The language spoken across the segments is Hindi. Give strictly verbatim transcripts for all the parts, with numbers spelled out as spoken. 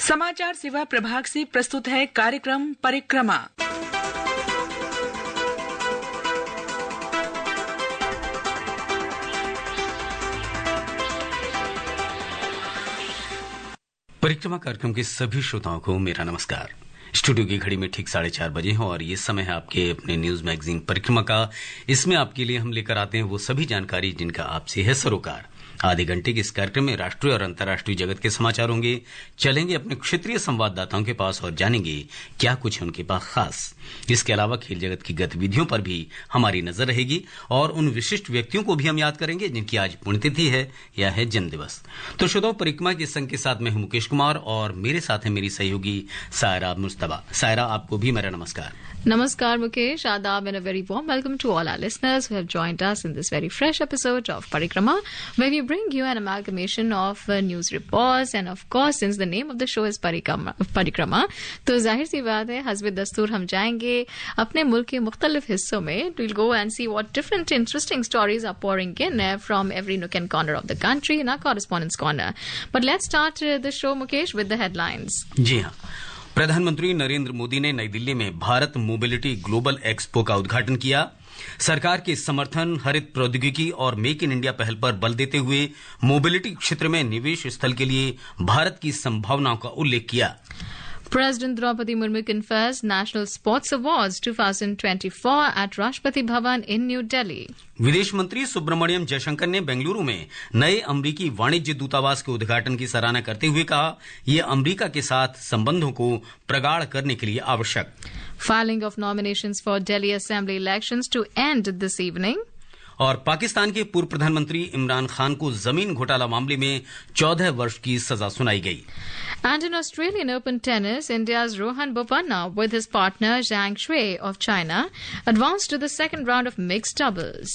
समाचार सेवा प्रभाग से प्रस्तुत है कार्यक्रम परिक्रमा। परिक्रमा कार्यक्रम के सभी श्रोताओं को मेरा नमस्कार। स्टूडियो की घड़ी में ठीक साढ़े चार बजे हैं और ये समय है आपके अपने न्यूज मैगजीन परिक्रमा का। इसमें आपके लिए हम लेकर आते हैं वो सभी जानकारी जिनका आपसे है सरोकार। आधे घंटे के इस कार्यक्रम में राष्ट्रीय और अंतर्राष्ट्रीय जगत के समाचार होंगे। चलेंगे अपने क्षेत्रीय संवाददाताओं के पास और जानेंगे क्या कुछ है उनके पास खास। इसके अलावा खेल जगत की गतिविधियों पर भी हमारी नजर रहेगी और उन विशिष्ट व्यक्तियों को भी हम याद करेंगे जिनकी आज पुण्यतिथि है या है जन्मदिवस। तो श्रोताओं, परिक्रमा के संग के साथ मैं हूं मुकेश कुमार और मेरे साथ है मेरी सहयोगी सायरा मुस्तफा। सायरा, आपको भी मेरा नमस्कार। Namaskar Mukesh, Adab, and a very warm welcome to all our listeners who have joined us in this very fresh episode of Parikrama, where we bring you an amalgamation of uh, news reports and of course, since the name of the show is Parikrama, Parikrama तो जाहिर सी बात है हस्ब दस्तूर हम जाएंगे अपने मुल्क के मुख्तलिफ हिस्सों में. We'll go and see what different interesting stories are pouring in uh, from every nook and corner of the country in our correspondence corner. But let's start uh, the show, Mukesh, with the headlines. जी हाँ, प्रधानमंत्री नरेंद्र मोदी ने नई दिल्ली में भारत मोबिलिटी ग्लोबल एक्सपो का उद्घाटन किया। सरकार के समर्थन, हरित प्रौद्योगिकी और मेक इन इंडिया पहल पर बल देते हुए मोबिलिटी क्षेत्र में निवेश स्थल के लिए भारत की संभावनाओं का उल्लेख किया। President Draupadi Murmu confers National Sports Awards twenty twenty-four at Rashtrapati Bhavan in New Delhi. विदेश मंत्री सुब्रमण्यम जयशंकर ने बेंगलुरु में नए अमरीकी वाणिज्य दूतावास के उद्घाटन की सराहना करते हुए कहा, यह अमरीका के साथ संबंधों को प्रगाढ़ करने के लिए आवश्यक। Filing of nominations for Delhi Assembly elections to end this evening. और पाकिस्तान के पूर्व प्रधानमंत्री इमरान खान को जमीन घोटाला मामले में चौदह वर्ष की सजा सुनाई गई। And in Australian Open tennis, India's Rohan Bopanna with his partner Zhang Shui of China advanced to the second round of mixed doubles.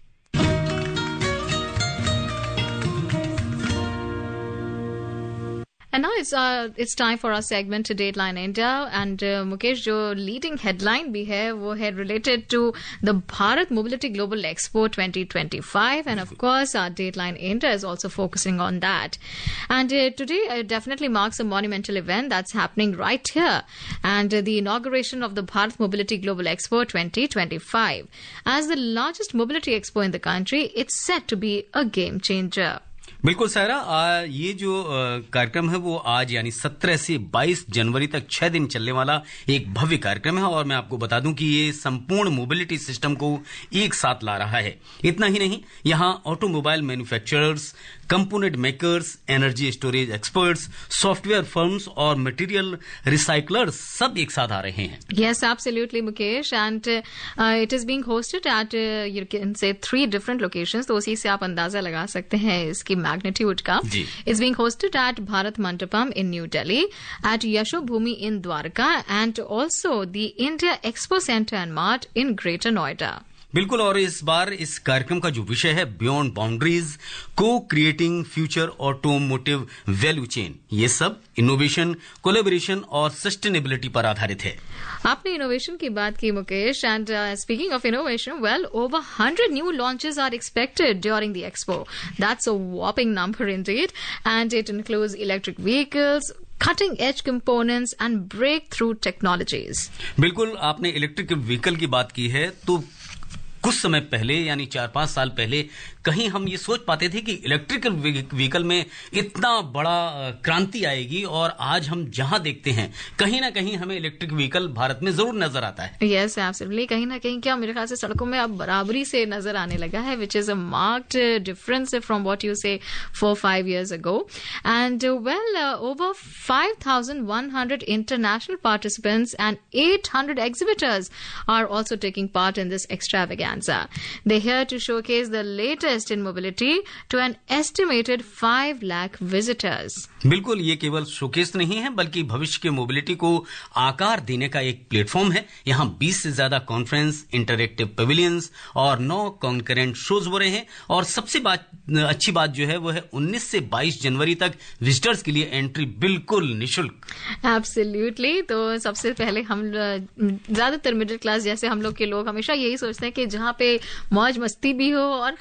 And now it's uh, it's time for our segment to Dateline India. And uh, Mukesh, जो leading headline भी है वो है related to the Bharat Mobility Global Expo twenty twenty-five, and of course our Dateline India is also focusing on that. And uh, today uh, definitely marks a monumental event that's happening right here, and uh, the inauguration of the Bharat Mobility Global Expo twenty twenty-five. As the largest mobility expo in the country, it's set to be a game changer. बिल्कुल सायरा, ये जो कार्यक्रम है वो आज यानी सत्रह से बाईस जनवरी तक छह दिन चलने वाला एक भव्य कार्यक्रम है और मैं आपको बता दूं कि ये संपूर्ण मोबिलिटी सिस्टम को एक साथ ला रहा है। इतना ही नहीं, यहाँ automobile manufacturers, component makers, energy storage experts, software firms और मटेरियल रिसाइकलर्स सब एक साथ आ रहे हैं। Yes, absolutely, Mukesh, and uh, it is being hosted at uh, you can say three different locations. तो उसी से आप अंदाजा लगा सकते हैं इसकी मैग्नीट्यूड का। It's being hosted at Bharat Mandapam in New Delhi, at Yasho Bhumi in Dwarka, and also the India Expo Center and Mart in Greater Noida. बिल्कुल, और इस बार इस कार्यक्रम का जो विषय है beyond boundaries, co-creating future automotive value chain, ये सब इनोवेशन, कोलैबोरेशन और सस्टेनेबिलिटी पर आधारित है। आपने इनोवेशन की बात की Mukesh, and speaking of innovation, well over hundred new launches are expected during the expo. That's a whopping number indeed, and it includes electric vehicles, cutting edge components and breakthrough technologies. बिल्कुल, आपने इलेक्ट्रिक व्हीकल की बात की है तो कुछ समय पहले यानी चार पांच साल पहले कहीं हम ये सोच पाते थे कि इलेक्ट्रिकल व्हीकल में इतना बड़ा क्रांति आएगी, और आज हम जहां देखते हैं कहीं ना कहीं हमें इलेक्ट्रिक व्हीकल भारत में जरूर नजर आता है। यस, एब्सोल्युटली, कहीं ना कहीं क्या मेरे ख्याल से सड़कों में अब बराबरी से नजर आने लगा है, which is a marked difference from what you say four five years ago. And well over five thousand one hundred international participants and eight hundred exhibitors are also taking part in this extravaganza. They're here to showcase the latest in mobility to an estimated five lakh visitors. बिल्कुल, ये केवल शोकेस नहीं है बल्कि भविष्य के मोबिलिटी को आकार देने का एक प्लेटफॉर्म है। यहाँ बीस से ज्यादा कॉन्फ्रेंस, इंटरएक्टिव पेविलियंस और नौ कॉन्करेंट शोज हो रहे हैं, और सबसे बात अच्छी बात जो है वो है उन्नीस से बाईस जनवरी तक विजिटर्स के लिए एंट्री बिल्कुल निःशुल्क। एब्सोल्युटली, तो सबसे पहले हम ज्यादातर मिडिल क्लास जैसे हम लोग के लोग हमेशा यही सोचते हैं कि जहाँ पे मौज मस्ती भी हो और खर्चा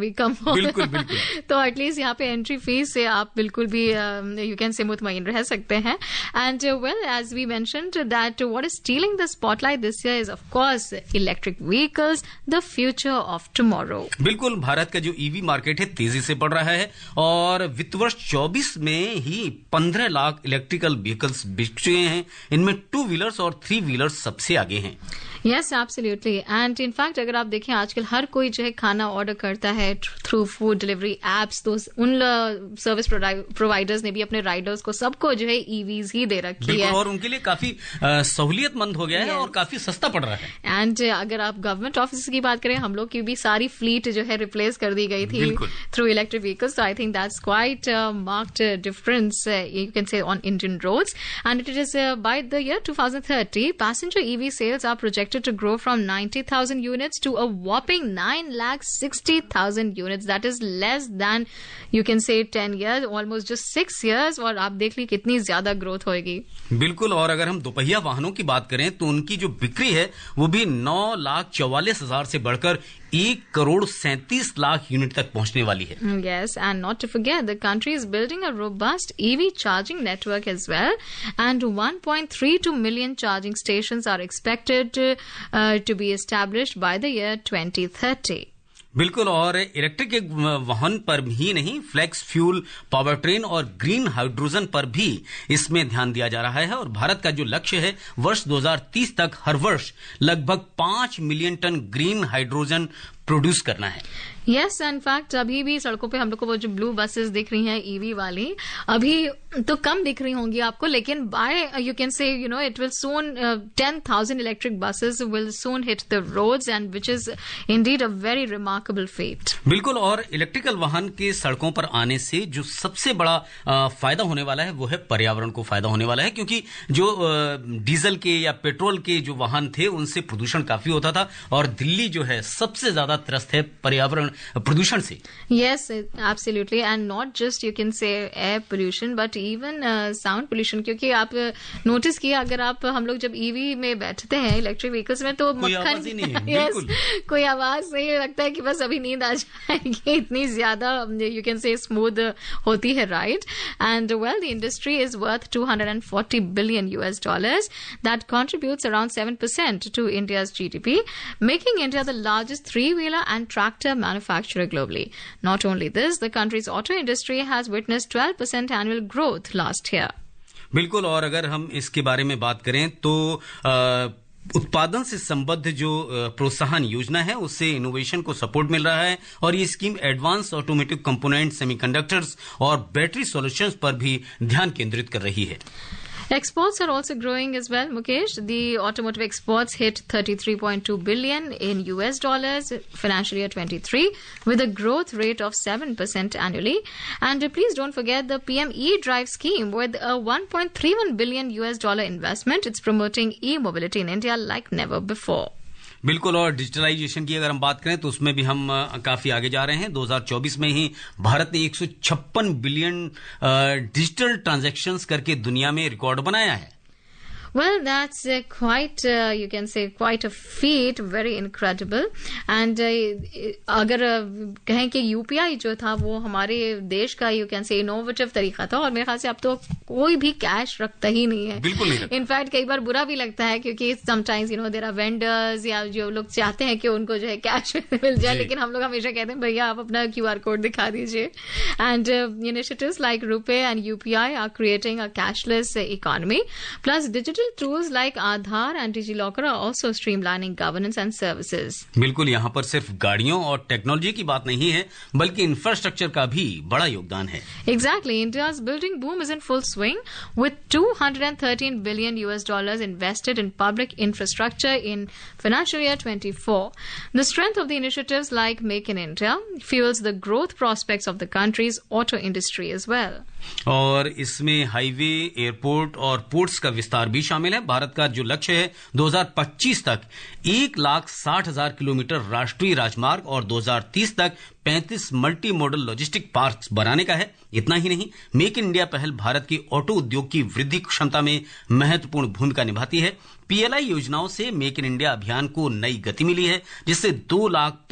अभी कम हो। बिल्कुल बिल्कुल। तो एटलीस्ट यहाँ पे एंट्री फीस से आप बिल्कुल भी यू कैन से मुतमईन रह सकते हैं। And well, as we mentioned that what is stealing the spotlight this year is of course electric vehicles, the future of tomorrow. बिल्कुल, भारत का जो ईवी मार्केट है तेजी से बढ़ रहा है और वित्त वर्ष चौबीस में ही पंद्रह लाख इलेक्ट्रिकल व्हीकल्स बिक चुके हैं। इनमें टू व्हीलर्स और थ्री व्हीलर्स सबसे आगे हैं। Yes, absolutely. एंड इनफैक्ट अगर आप देखें आजकल हर कोई जो है खाना ऑर्डर करता है थ्रू फूड डिलीवरी एप्स, तो उन सर्विस प्रोवाइडर्स ने भी अपने राइडर्स को सबको जो है ईवीज ही दे रखी है और उनके लिए काफी सहूलियतमंद हो गया है yes. और काफी सस्ता पड़ रहा है। एंड अगर आप गवर्नमेंट ऑफिस की बात करें, हम लोग की भी सारी फ्लीट जो है रिप्लेस कर दी गई थी through electric vehicles. I think that's quite marked difference you can say on Indian roads. And it is by the year twenty thirty, passenger E V sales are projected to grow from ninety thousand units to a whopping nine lakh sixty thousand units. That is less than you can say ten years, almost just six years. और आप देख ली कितनी ज्यादा ग्रोथ होगी। बिल्कुल, और अगर हम दोपहिया वाहनों की बात करें तो उनकी जो बिक्री है वो भी नौ लाख चौवालीस हजार से बढ़कर एक करोड़ सैंतीस लाख यूनिट तक पहुंचने वाली है। Yes, and not to forget, the country is building a robust E V charging network as well, and one point three two million charging stations are expected to, uh, to be established by the year twenty thirty. बिल्कुल, और इलेक्ट्रिक वाहन पर ही नहीं, फ्लेक्स फ्यूल, पावर ट्रेन और ग्रीन हाइड्रोजन पर भी इसमें ध्यान दिया जा रहा है। और भारत का जो लक्ष्य है वर्ष दो हज़ार तीस तक हर वर्ष लगभग पांच million tonne green hydrogen produce करना है। यस, इनफैक्ट अभी भी सड़कों पे हम लोग को वो जो ब्लू बसेस दिख रही हैं ईवी वाली, अभी तो कम दिख रही होंगी आपको, लेकिन by you can say you know it will soon ten thousand electric buses will soon hit the roads, and which is indeed a very remarkable feat. बिल्कुल, और इलेक्ट्रिकल वाहन के सड़कों पर आने से जो सबसे बड़ा आ, फायदा होने वाला है वो है पर्यावरण को फायदा होने वाला है, क्योंकि जो आ, डीजल के या पेट्रोल के जो वाहन थे उनसे प्रदूषण काफी होता था और दिल्ली जो है सबसे ज्यादा त्रस्त है पर्यावरण प्रदूषण से। Yes, absolutely, and not just you can say air pollution but even sound pollution, क्योंकि आप नोटिस किया अगर आप हम लोग जब ईवी में बैठते हैं इलेक्ट्रिक व्हीकल्स में तो कोई आवाज ही नहीं है। yes, कोई आवाज नहीं, लगता है कि बस अभी नींद आ जाएगी, इतनी ज्यादा यू कैन से स्मूथ होती है ride. And well, the industry is worth two hundred forty billion U S dollars that contributes around seven percent to India's G D P, making India the largest three-wheeler and tractor manufacturer globally. Not only this, the country's auto industry has witnessed twelve percent annual growth last year. बिल्कुल, और अगर हम इसके बारे में बात करें तो आ, उत्पादन से संबद्ध जो प्रोत्साहन योजना है उससे इनोवेशन को सपोर्ट मिल रहा है और ये scheme advance automotive component, semiconductors और बैटरी सॉल्यूशंस पर भी ध्यान केंद्रित कर रही है। Exports are also growing as well, Mukesh. The automotive exports hit thirty-three point two billion in U S dollars financial year twenty-three, with a growth rate of seven percent annually. And uh, please don't forget the P M E-Drive scheme with a one point three one billion U S dollar investment. It's promoting e-mobility in India like never before. बिल्कुल, और डिजिटलाइजेशन की अगर हम बात करें तो उसमें भी हम काफी आगे जा रहे हैं। दो हज़ार चौबीस में ही भारत ने एक सौ छप्पन बिलियन डिजिटल ट्रांजैक्शंस करके दुनिया में रिकॉर्ड बनाया है। Well, that's uh, quite, uh, you can say, quite a feat, very incredible. And uh, अगर uh, कहें कि यूपीआई जो था वो हमारे देश का यू कैन से इनोवेटिव तरीका था और मेरे ख्याल से अब तो कोई भी कैश रखता ही नहीं है। बिल्कुल नहीं। इनफैक्ट कई बार बुरा भी लगता है क्योंकि sometimes you know there are vendors या जो लोग चाहते हैं कि उनको जो है कैश मिल जाए, लेकिन हम लोग हमेशा कहते हैं भैया आप अपना क्यू आर कोड दिखा दीजिए। And initiatives like RuPay and UPI are creating a cashless economy, plus digital tools like Aadhaar and DigiLocker are also streamlining governance and services. बिल्कुल, यहाँ पर सिर्फ गाड़ियों और टेक्नोलॉजी की बात नहीं है बल्कि इंफ्रास्ट्रक्चर का भी बड़ा योगदान है। Exactly, India's building boom is in full swing with two hundred thirteen billion U S dollars invested in public infrastructure in financial year twenty-four. The strength of the initiatives like Make in India fuels the growth prospects of the country's auto industry as well. और इसमें हाईवे, एयरपोर्ट और पोर्ट्स का विस्तार भी शामिल है। भारत का जो लक्ष्य है दो हज़ार पच्चीस तक एक लाख साठ हजार किलोमीटर राष्ट्रीय राजमार्ग और दो हज़ार तीस तक पैंतीस मल्टी मॉडल लॉजिस्टिक पार्क्स बनाने का है। इतना ही नहीं, मेक इन इंडिया पहल भारत की ऑटो उद्योग की वृद्धि क्षमता में महत्वपूर्ण भूमिका निभाती है। पीएलआई योजनाओं से मेक इन इंडिया अभियान को नई गति मिली है, जिससे दो लाख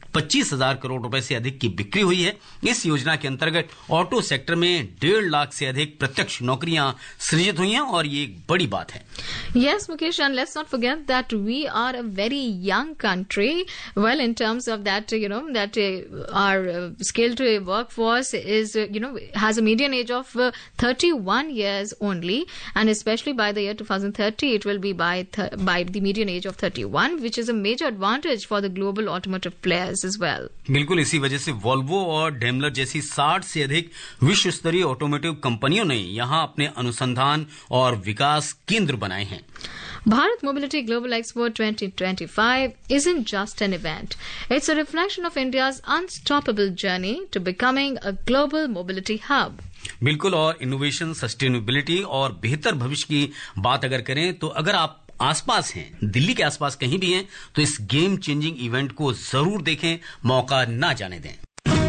पच्चीस हजार करोड़ रुपए से अधिक की बिक्री हुई है। इस योजना के अंतर्गत ऑटो सेक्टर में डेढ़ लाख से अधिक प्रत्यक्ष नौकरियां सृजित हुई हैं और ये एक बड़ी बात है। Yes, Mukesh, and let's not forget that we are a very young country. Well, in terms of that, you know, that uh, our uh, skilled workforce is, uh, you know, has a median age of uh, thirty-one years only, and especially by the year twenty thirty, it will be by th- by the median age of thirty-one, which is a major advantage for the global automotive players as well. बिल्कुल, इसी वजह से वॉल्वो और डेमलर जैसी साठ से अधिक विश्व स्तरीय ऑटोमोटिव कंपनियों ने यहां अपने अनुसंधान और विकास केंद्र बनाए हैं। Bharat Mobility Global Expo twenty twenty-five isn't just an event. It's a reflection of India's unstoppable journey to becoming a global mobility hub. बिल्कुल, और इनोवेशन, सस्टेनेबिलिटी और बेहतर भविष्य की बात अगर करें तो अगर आप आसपास हैं, दिल्ली के आसपास कहीं भी हैं, तो इस गेम चेंजिंग इवेंट को जरूर देखें, मौका ना जाने दें।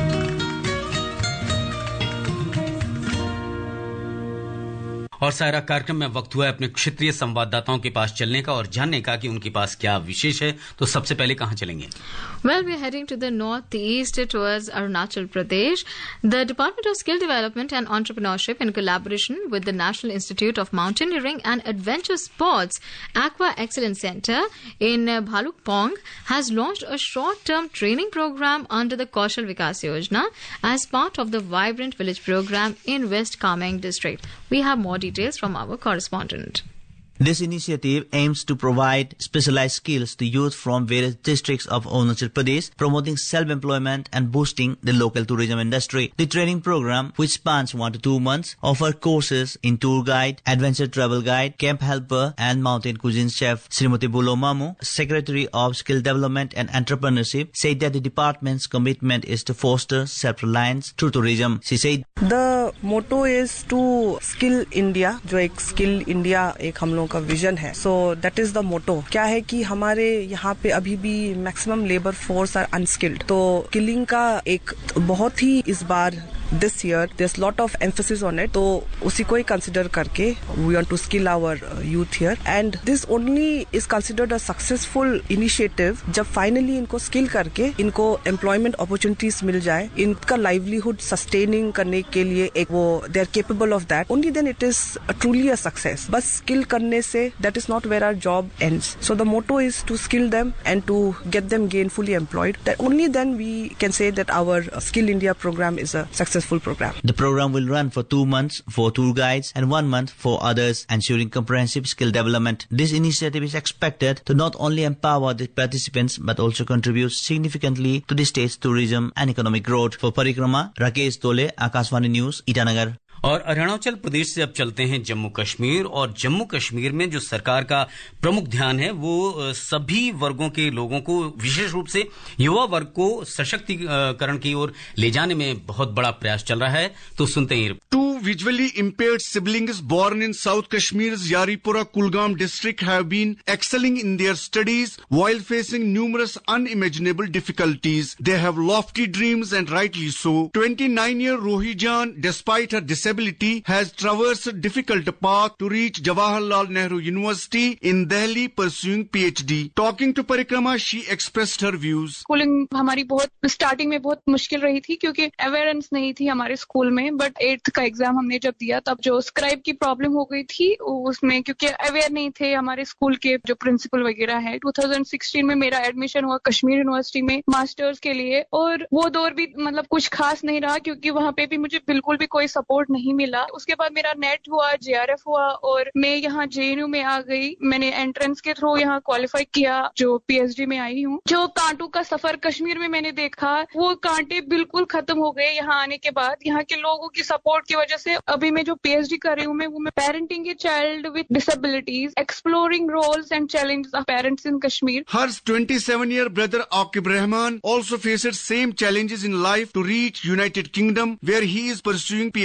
और सायरा, कार्यक्रम में वक्त हुआ है अपने क्षेत्रीय संवाददाताओं के पास चलने का और जानने का कि उनके पास क्या विशेष है। तो सबसे पहले कहां चलेंगे? Well, we're heading to the northeast towards Arunachal Pradesh. The Department of Skill Development and Entrepreneurship, in collaboration with the National Institute of Mountaineering and Adventure Sports Aqua Excellence Center in Bhalukpong, has launched a short-term training program under the Kaushal Vikas Yojana as part of the Vibrant Village program in West Kameng district. We have more details from our correspondent. This initiative aims to provide specialized skills to youth from various districts of Arunachal Pradesh, promoting self-employment and boosting the local tourism industry. The training program, which spans one to two months, offers courses in tour guide, adventure travel guide, camp helper, and mountain cuisine chef. Srimati Bulo Mamu, Secretary of Skill Development and Entrepreneurship, said that the department's commitment is to foster self-reliance through tourism. She said, The motto is to skill India, जो एक skill India एक हम लोग का विजन है. So that is the motto. क्या है कि हमारे यहाँ पे अभी भी maximum labour force are unskilled, तो स्किलिंग का एक बहुत ही इस बार this year there's lot of emphasis on it, तो उसी को ही कंसिडर करके we want to skill our youth here, and this only is considered a successful initiative जब फाइनली इनको स्किल करके इनको एम्प्लॉयमेंट अपॉर्चुनिटीज मिल जाए, इनका लाइवलीहुड सस्टेनिंग करने के लिए एक वो they are capable of that, only then it is truly a success. बस स्किल करने से that is not where our job ends. So the motto is to skill them and to get them gainfully employed. That only then we can say that our skill India program is a success program. The program will run for two months for tour guides and one month for others, ensuring comprehensive skill development. This initiative is expected to not only empower the participants but also contribute significantly to the state's tourism and economic growth. For Parikrama, Rakesh Tole, Akashvani News, Itanagar. और अरुणाचल प्रदेश से अब चलते हैं जम्मू कश्मीर, और जम्मू कश्मीर में जो सरकार का प्रमुख ध्यान है वो सभी वर्गों के लोगों को, विशेष रूप से युवा वर्ग को सशक्तिकरण की ओर ले जाने में बहुत बड़ा प्रयास चल रहा है. तो सुनते हैं. Two visually impaired siblings born in South Kashmir's Yaripura Kulgam district have been excelling in their studies while facing numerous unimaginable difficulties. They have lofty dreams, and rightly so. twenty-nine-year-old Rohi Jan, despite her disability, has traversed a difficult path to reach Jawaharlal Nehru University in Delhi pursuing P H D. Talking to Parikrama, she expressed her views. Schooling हमारी बहुत स्टार्टिंग में बहुत मुश्किल रही थी क्योंकि अवेयरनेस नहीं थी हमारे स्कूल में, बट एट्थ का एग्जाम हमने जब दिया तब जो स्क्राइब की प्रॉब्लम हो गई थी उसमें, क्योंकि अवेयर नहीं थे हमारे स्कूल के जो प्रिंसिपल वगैरह है. ट्वेंटी सिक्सटीन में मेरा एडमिशन हुआ कश्मीर यूनिवर्सिटी में मास्टर्स के लिए, और वो दौर भी मतलब कुछ खास नहीं रहा क्योंकि वहाँ पे भी मुझे बिल्कुल भी कोई सपोर्ट नहीं मिला. उसके बाद मेरा नेट हुआ, जेआरएफ हुआ, और मैं यहाँ जेएनयू में आ गई. मैंने एंट्रेंस के थ्रू यहाँ क्वालिफाई किया, जो पीएचडी में आई हूँ. जो कांटों का सफर कश्मीर में मैंने देखा, वो कांटे बिल्कुल खत्म हो गए यहाँ आने के बाद. यहाँ के लोगों की सपोर्ट की वजह से अभी मैं जो पीएचडी कर रही हूँ मैं वो मैं parenting a child with disabilities, exploring roles and challenges of parents in Kashmir. Her twenty-seven-year brother Aqib Rahman also faces same challenges in life to reach United Kingdom, where he is pursuing P H D.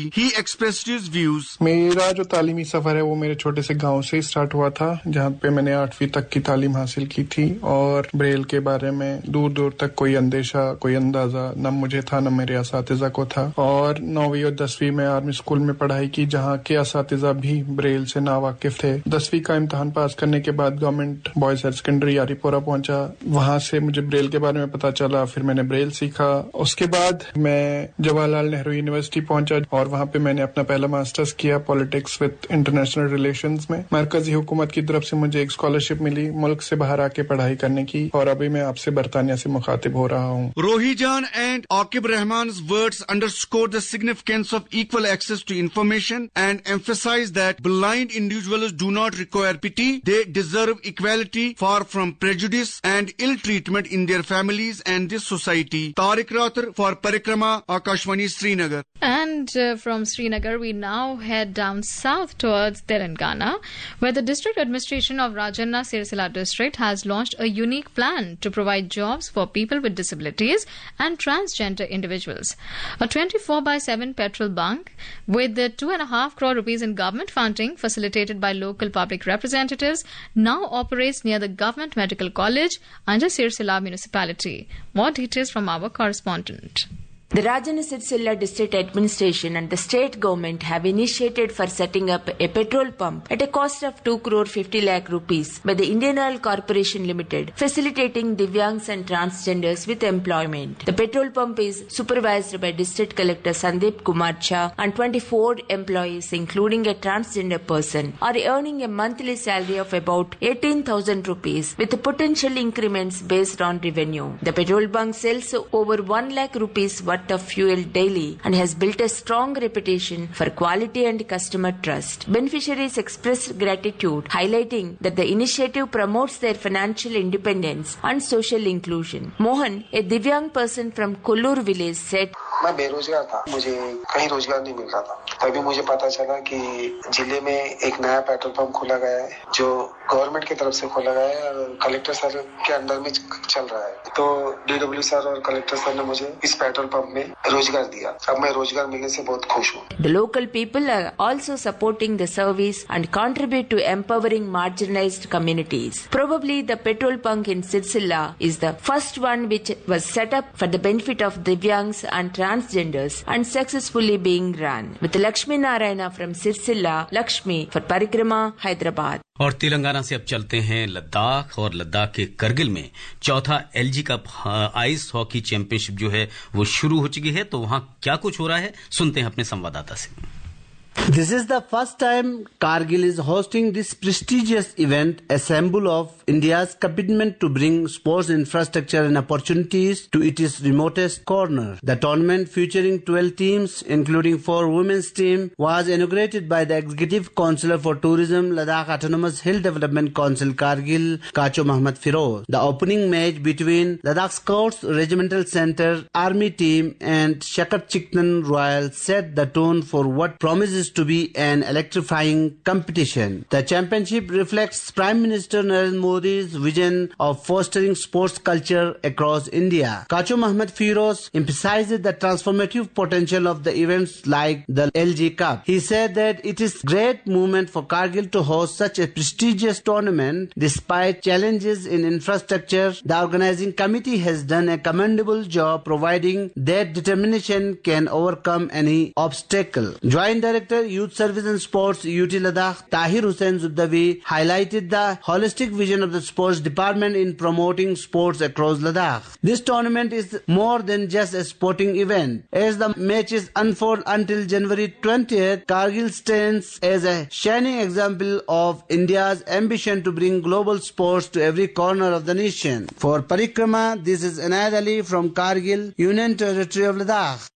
He expressed his views. मेरा जो तालीमी सफर है वो मेरे छोटे से गांव से स्टार्ट हुआ था, जहाँ पे मैंने आठवीं तक की तालीम हासिल की थी और ब्रेल के बारे में दूर दूर तक कोई अंदेशा, कोई अंदाजा न मुझे था न मेरे असातिज़ा को था। और नौवीं और दसवीं में आर्मी स्कूल में पढ़ाई की, जहाँ के असातिज़ा भी ब्रेल से नावाकिफ थे। दसवीं का इम्तिहान पास करने के बाद government boys higher secondary Yaripura पहुंचा, वहां से मुझे ब्रेल के बारे में पता चला, फिर मैंने ब्रेल सीखा। उसके बाद मैं जवाहरलाल नेहरू यूनिवर्सिटी पहुंचा और वहां पे मैंने अपना पहला मास्टर्स किया पॉलिटिक्स विद इंटरनेशनल रिलेशंस में। मरकजी हुकूमत की तरफ से मुझे एक स्कॉलरशिप मिली मुल्क से बाहर आके पढ़ाई करने की, और अभी मैं आपसे बरतानिया से मुखातिब हो रहा हूँ। Rohijan and Aqib Rahman's words underscore the significance of equal access to information and emphasize that blind individuals do not require pity. They deserve equality, far from prejudice and ill treatment in their families and this society. Tariq Rathar for Parikrama, Akashvani, Srinagar. And uh, from Srinagar, we now head down south towards Telangana, where the district administration of Rajanna Sirsila district has launched a unique plan to provide jobs for people with disabilities and transgender individuals. A twenty-four by seven petrol bunk with the two and a half crore rupees in government funding facilitated by local public representatives now operates near the Government Medical College under Sirsila municipality. More details from our correspondent. The Rajanna Sirsila District Administration and the state government have initiated for setting up a petrol pump at a cost of two crore fifty lakh rupees by the Indian Oil Corporation Limited, facilitating Divyangs and transgenders with employment. The petrol pump is supervised by District Collector Sandeep Kumar Jha, and twenty-four employees, including a transgender person, are earning a monthly salary of about eighteen thousand rupees with potential increments based on revenue. The petrol bunk sells over one lakh rupees worth of fuel daily and has built a strong reputation for quality and customer trust. Beneficiaries expressed gratitude, highlighting that the initiative promotes their financial independence and social inclusion. Mohan, a Divyang person from Kollur village, said, मैं बेरोजगार था, मुझे कहीं रोजगार नहीं मिल रहा था। तभी मुझे पता चला कि जिले में एक नया पेट्रोल पंप खोला गया है, जो गवर्नमेंट की तरफ से खोला गया है और कलेक्टर सर के अंडर में चल रहा है। तो डीडब्ल्यू सर और कलेक्टर सर ने मुझे इस पेट्रोल पंप में रोजगार दिया। अब मैं रोजगार मिलने से बहुत खुश हूँ। The local people are also supporting the service and contribute to empowering marginalized communities. Probably the petrol pump in Sirsila is the first one which was set up for the benefit of Divyangs and transgenders and successfully being run. With Lakshmi Narayana from Sirsila, Lakshmi for Parikrama, Hyderabad. और तेलंगाना से अब चलते हैं लद्दाख, और लद्दाख के करगिल में चौथा LG cup ice hockey championship जो है वो शुरू हो चुकी है। तो वहां क्या कुछ हो रहा है, सुनते हैं अपने संवाददाता से। This is the first time Kargil is hosting this prestigious event, a symbol of India's commitment to bring sports infrastructure and opportunities to its remotest corner. The tournament, featuring twelve teams, including four women's team, was inaugurated by the Executive Councillor for Tourism, Ladakh Autonomous Hill Development Council, Kargil, Kacho Mohammad Firoz. The opening match between Ladakh Scouts Regimental Center Army team and Shakat Chiktan Royal set the tone for what promises to be an electrifying competition. The championship reflects Prime Minister Narendra Modi's vision of fostering sports culture across India. Kacho Mohammad Firoz emphasizes the transformative potential of the events like the L G Cup. He said that it is great movement for Kargil to host such a prestigious tournament despite challenges in infrastructure. The organizing committee has done a commendable job providing that determination can overcome any obstacle. Joint Director Youth Service and Sports, U T Ladakh, Tahir Hussain Zubdawi, highlighted the holistic vision of the sports department in promoting sports across Ladakh. This tournament is more than just a sporting event. As the matches unfold until January twentieth, Kargil stands as a shining example of India's ambition to bring global sports to every corner of the nation. For Parikrama, this is Anayat Ali from Kargil, Union Territory of Ladakh.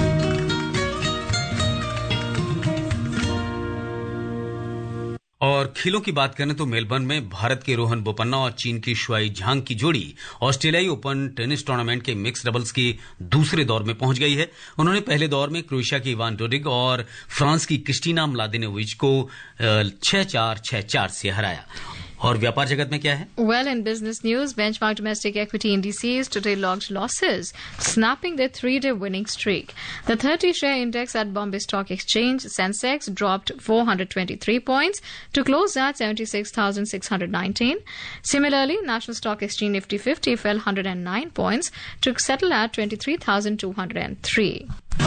और खेलों की बात करें तो मेलबर्न में भारत के रोहन बोपन्ना और चीन की शुआई झांग की जोड़ी ऑस्ट्रेलियाई ओपन टेनिस टूर्नामेंट के मिक्स डबल्स के दूसरे दौर में पहुंच गई है। उन्होंने पहले दौर में क्रोएशिया की इवान डोडिग और फ्रांस की क्रिस्टीना म्लादेनोविच को छह चार छह चार से हराया। और व्यापार जगत में क्या है? Well, in business news, benchmark domestic equity indices today logged losses, snapping their three-day winning streak. The thirty-share index at Bombay Stock Exchange, Sensex, dropped four hundred twenty-three points to close at seventy-six thousand six hundred nineteen. Similarly, National Stock Exchange Nifty fifty fell one hundred nine points to settle at twenty-three thousand two hundred three.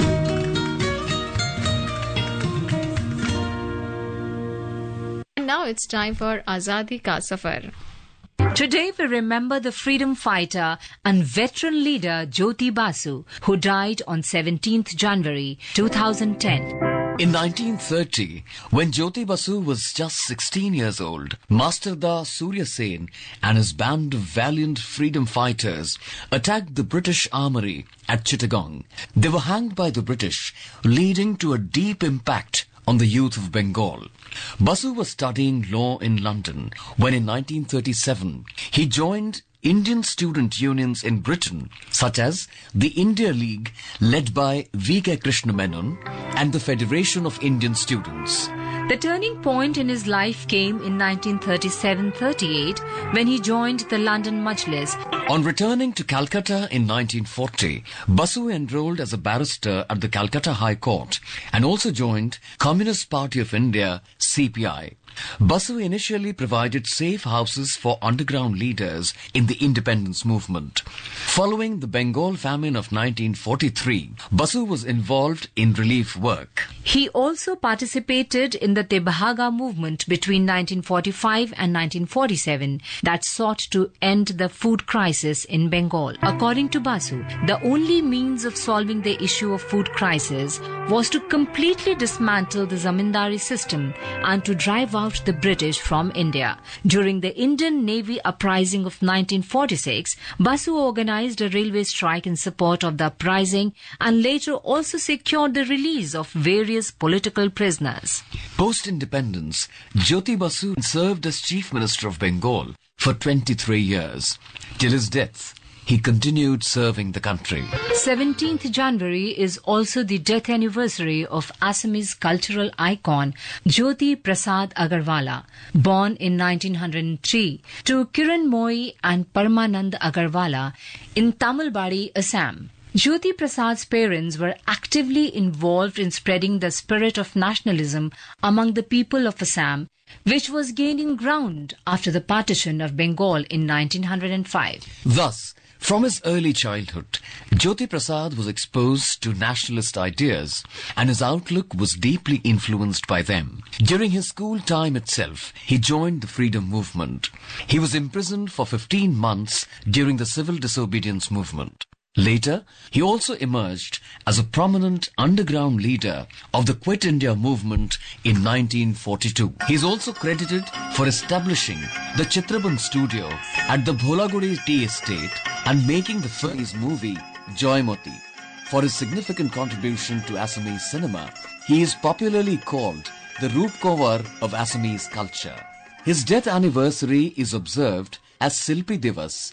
Now it's time for Azadi Ka Safar. Today we remember the freedom fighter and veteran leader Jyoti Basu, who died on seventeenth January two thousand ten. In nineteen thirty, when Jyoti Basu was just sixteen years old, Master Da Surya Sen and his band of valiant freedom fighters attacked the British armory at Chittagong. They were hanged by the British, leading to a deep impact on the youth of Bengal. Basu was studying law in London when in nineteen thirty-seven he joined Indian student unions in Britain such as the India League led by V K Krishna Menon and the Federation of Indian Students. The turning point in his life came in nineteen thirty-seven thirty-eight when he joined the London Majlis. On returning to Calcutta in nineteen forty, Basu enrolled as a barrister at the Calcutta High Court and also joined Communist Party of India, C P I. Basu initially provided safe houses for underground leaders in the independence movement. Following the Bengal famine of nineteen forty-three, Basu was involved in relief work. He also participated in the Tebhaga movement between nineteen forty-five and nineteen forty-seven that sought to end the food crisis in Bengal. According to Basu, the only means of solving the issue of food crisis was to completely dismantle the zamindari system and to drive out the British from India. During the Indian Navy uprising of nineteen forty-six, Basu organized a railway strike in support of the uprising and later also secured the release of various political prisoners. Post-independence, Jyoti Basu served as Chief Minister of Bengal for twenty-three years. Till his death, he continued serving the country. seventeenth January is also the death anniversary of Assamese cultural icon Jyoti Prasad Agarwala, born in nineteen oh three to Kiran Moi and Paramanand Agarwala in Tamilbari, Assam. Jyoti Prasad's parents were actively involved in spreading the spirit of nationalism among the people of Assam, which was gaining ground after the partition of Bengal in nineteen oh five. Thus, from his early childhood, Jyoti Prasad was exposed to nationalist ideas and his outlook was deeply influenced by them. During his school time itself, he joined the freedom movement. He was imprisoned for fifteen months during the civil disobedience movement. Later, he also emerged as a prominent underground leader of the Quit India movement in nineteen forty-two. He is also credited for establishing the Chitraban studio at the Bholagudi Tea Estate and making the first movie Joymoti. For his significant contribution to Assamese cinema, he is popularly called the Roop Kowar of Assamese culture. His death anniversary is observed as Silpi Divas.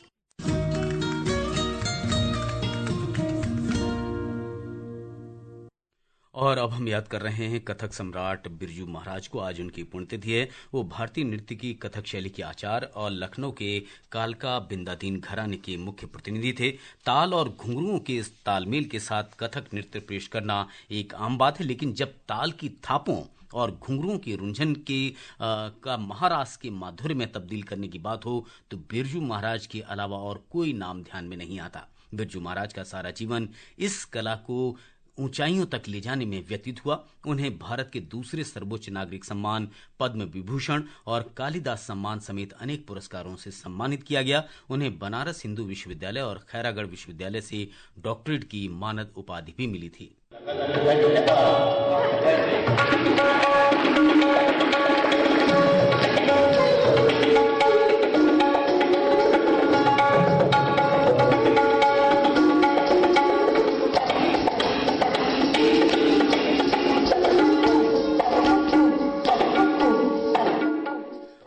और अब हम याद कर रहे हैं कथक सम्राट बिरजू महाराज को। आज उनकी पुण्यतिथि है। वो भारतीय नृत्य की कथक शैली के आचार्य और लखनऊ के कालका बिंदादीन घराने के मुख्य प्रतिनिधि थे। ताल और घुंघरुओं के तालमेल के साथ कथक नृत्य पेश करना एक आम बात है, लेकिन जब ताल की थापों और घुंघरुओं के रुंझन के आ, का महारास के माधुर्य में तब्दील करने की बात हो तो बिरजू महाराज के अलावा और कोई नाम ध्यान में नहीं आता। बिरजू महाराज का सारा जीवन इस कला को ऊंचाइयों तक ले जाने में व्यतीत हुआ। उन्हें भारत के दूसरे सर्वोच्च नागरिक सम्मान पद्म विभूषण और कालिदास सम्मान समेत अनेक पुरस्कारों से सम्मानित किया गया। उन्हें बनारस हिंदू विश्वविद्यालय और खैरागढ़ विश्वविद्यालय से डॉक्टरेट की मानद उपाधि भी मिली थी।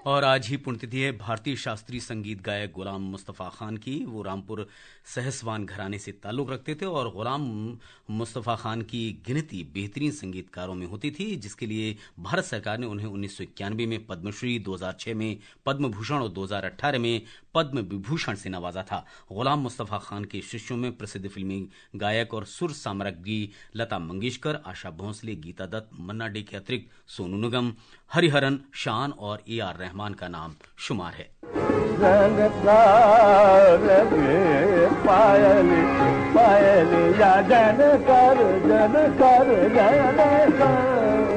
और आज ही पुण्यतिथि है भारतीय शास्त्रीय संगीत गायक गुलाम मुस्तफा खान की। वो रामपुर सहसवान घराने से ताल्लुक रखते थे और गुलाम मुस्तफा खान की गिनती बेहतरीन संगीतकारों में होती थी, जिसके लिए भारत सरकार ने उन्हें उन्नीस सौ इक्यानवे में पद्मश्री, दो हज़ार छह में पद्म भूषण और दो हज़ार अठारह में पद्म विभूषण से नवाजा था। गुलाम मुस्तफा खान के शिष्यों में प्रसिद्ध फिल्मी गायक और सुर साम्राज्ञी लता मंगेशकर, आशा भोंसले, गीता दत्त, मन्ना डे के अतिरिक्त सोनू निगम, हरिहरन, शान और ए आर रहमान का नाम शुमार है। पायली पायली या जन कर जन कर जन कर।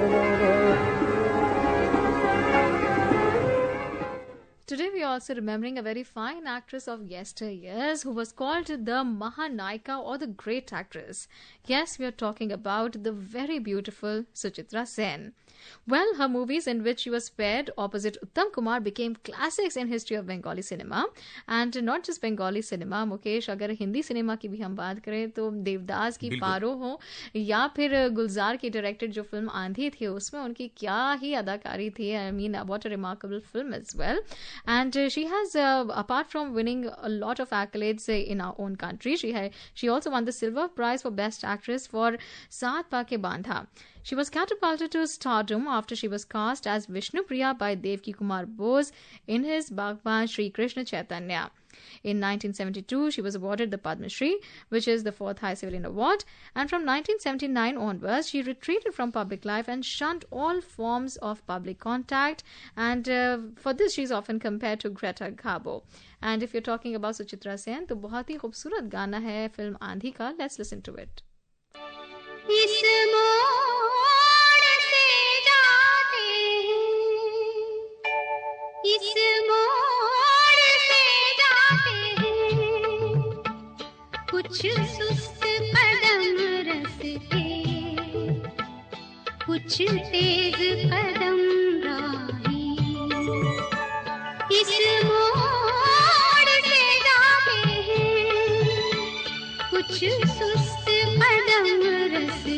Today we are also remembering a very fine actress of yesteryears who was called the Mahanaika or the Great Actress. Yes, we are talking about the very beautiful Suchitra Sen. Well, her movies in which she was paired opposite Uttam Kumar became classics in history of Bengali cinema. And not just Bengali cinema, Mukesh, अगर हिंदी सिनेमा की भी हम बात करें तो देवदास की पारो हो या फिर गुलजार की डायरेक्टेड जो फिल्म आंधी थी, उसमें उनकी क्या ही अदाकारी थी. I mean, what a remarkable film as well. And uh, she has, uh, apart from winning a lot of accolades uh, in our own country, she had, she also won the Silver Prize for Best Actress for Saath Paake Bandha. She was catapulted to stardom after she was cast as Vishnu Priya by Devki Kumar Bose in his Bhagwan Shri Krishna Chaitanya. In nineteen seventy-two, she was awarded the Padma Shri, which is the fourth high civilian award. And from nineteen seventy-nine onwards, she retreated from public life and shunned all forms of public contact. And uh, for this, she's often compared to Greta Garbo. And if you're talking about Suchitra Sen, तो बहुत ही खूबसूरत गाना है फिल्म आंधी का. Let's listen to it. इस मोड़ से जाते हैं, इस मोड़ से जाते हैं, कुछ सुस्त कदम रस्ते, कुछ तेज कदम राही. इस मोड़ से जाते हैं, कुछ सुस्त कदम रस्ते,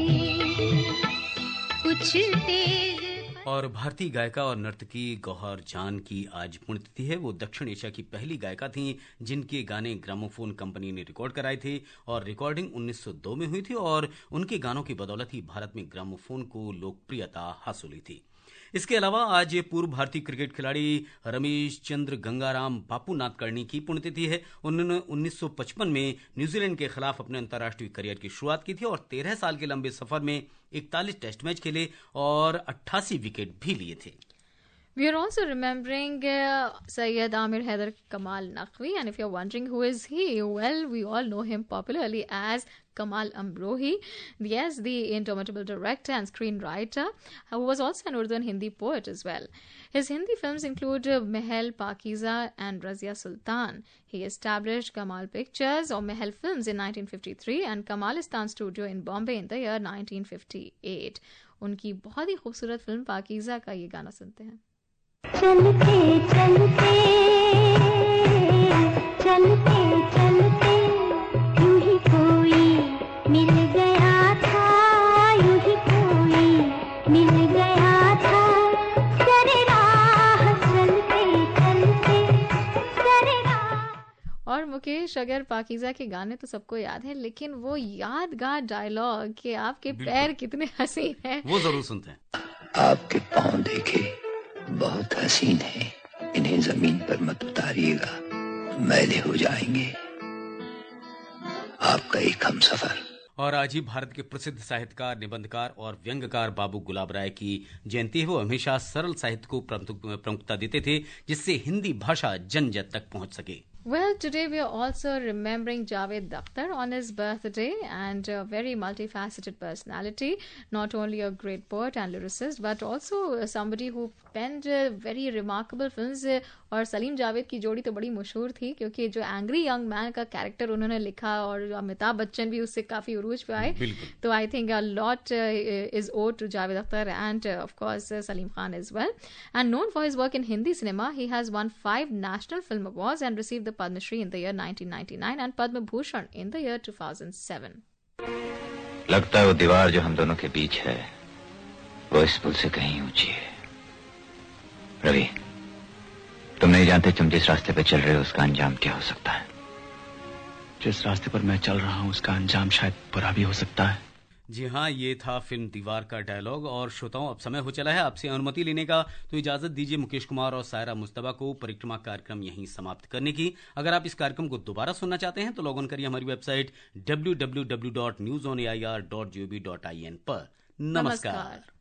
कुछ तेज. और भारतीय गायिका और नर्तकी गौहर जान की आज पुण्यतिथि है। वो दक्षिण एशिया की पहली गायिका थी जिनके गाने ग्रामोफोन कंपनी ने रिकॉर्ड कराए थे और रिकॉर्डिंग उन्नीस सौ दो में हुई थी और उनके गानों की बदौलत ही भारत में ग्रामोफोन को लोकप्रियता हासिल हुई थी। इसके अलावा आज पूर्व भारतीय क्रिकेट खिलाड़ी रमेश चंद्र गंगाराम बापू नादकर्णी की पुण्यतिथि है। उन्होंने उन्नीस सौ पचपन में न्यूजीलैंड के खिलाफ अपने अंतर्राष्ट्रीय करियर की शुरुआत की थी और तेरह साल के लंबे सफर में इकतालीस टेस्ट मैच खेले और अट्ठासी विकेट भी लिए थे। We are also remembering uh, Syed Amir Haider Kamal Naqvi, and if you're wondering who is he, well, we all know him popularly as Kamal Amrohi. Yes, the indomitable director and screenwriter, who was also an Urdu and Hindi poet as well. His Hindi films include uh, Mahal, Pakiza and Razia Sultan. He established Kamal Pictures or Mahal Films in nineteen fifty-three and Kamalistan Studio in Bombay in the year nineteen fifty-eight. उनकी बहुत ही खूबसूरत फिल्म पाकीज़ा का ये गाना सुनते हैं। चलते चलते चलते चलते यूं ही कोई मिल गया था, यूं ही कोई मिल गया था, सरे राह चलते चलते सरे राह। और मुकेश, अगर पाकीज़ा के गाने तो सबको याद है, लेकिन वो यादगार डायलॉग कि आपके पैर कितने हसीन हैं, वो जरूर सुनते हैं। आपके पाँव देखे बहुत हसीन है, इन्हें जमीन पर मत उतारिएगा, मैले हो जाएंगे, आपका एक हमसफर। और आज ही भारत के प्रसिद्ध साहित्यकार, निबंधकार और व्यंग्यकार बाबू गुलाब राय की जयंती है। वो हमेशा सरल साहित्य को प्रमुखता देते थे जिससे हिंदी भाषा जन जन तक पहुंच सके। Well, today we are also remembering Javed Akhtar on his birthday, and a very multifaceted personality, not only a great poet and lyricist, but also somebody who penned very remarkable films. और सलीम जावेद की जोड़ी तो बड़ी मशहूर थी क्योंकि जो एंग्री यंग मैन का कैरेक्टर उन्होंने लिखा और अमिताभ बच्चन भी उससे काफी उरूज पे आए, तो I think a lot is owed to Javed Akhtar and of course Salim Khan as well. And known for his work in Hindi cinema, he has won five national film awards and received the Padma Shri in the year nineteen ninety-nine and Padma Bhushan in the year two thousand seven. लगता है वो दीवार जो हम दोनों के बीच है वो इस पुल से कहीं ऊंची है। रवि, जानते तुम जिस रास्ते पर चल रहे हो उसका अंजाम क्या हो सकता है? जिस रास्ते पर मैं चल रहा हूँ उसका अंजाम शायद बुरा भी हो सकता है। जी हाँ, ये था फिल्म दीवार का डायलॉग। और श्रोताओं, अब समय हो चला है आपसे अनुमति लेने का, तो इजाजत दीजिए मुकेश कुमार और सायरा मुस्तबा को परिक्रमा कार्यक्रम यहीं समाप्त करने की। अगर आप इस कार्यक्रम को दोबारा सुनना चाहते हैं तो लॉग इन करिए हमारी website W W W dot news on A I R dot G O V dot I N पर। नमस्कार।